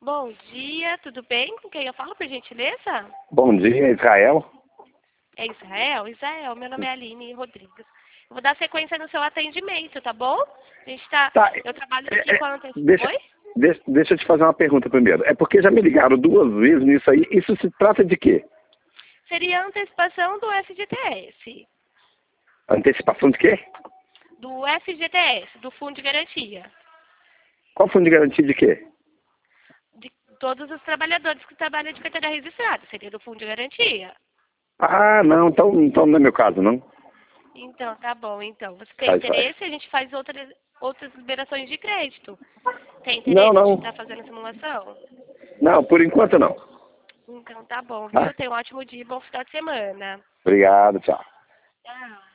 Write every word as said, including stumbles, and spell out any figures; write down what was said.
Bom dia, tudo bem? Com quem eu falo, por gentileza? Bom dia, Israel. É Israel? Israel, meu nome é Aline Rodrigues. Eu vou dar sequência no seu atendimento, tá bom? A gente tá... Tá, Eu trabalho é, aqui é, com a Ante- deixa, Oi? deixa, deixa eu te fazer uma pergunta primeiro. É porque já me ligaram duas vezes nisso aí. Isso se trata de quê? Seria a antecipação do F G T S. Antecipação de quê? Do F G T S, do Fundo de Garantia. Qual fundo de garantia de quê? De todos os trabalhadores que trabalham de carteira registrada. Seria do Fundo de Garantia. Ah, não, então, então não é meu caso, não. Então, tá bom. Então, você tem Faz, faz. interesse? A gente faz outras, outras liberações de crédito. Tem Não, interesse de não. estar fazendo a simulação? Não, por enquanto não. Então tá bom, Tá? viu? Tenha um ótimo dia e bom final de semana. Obrigado, tchau. Tchau.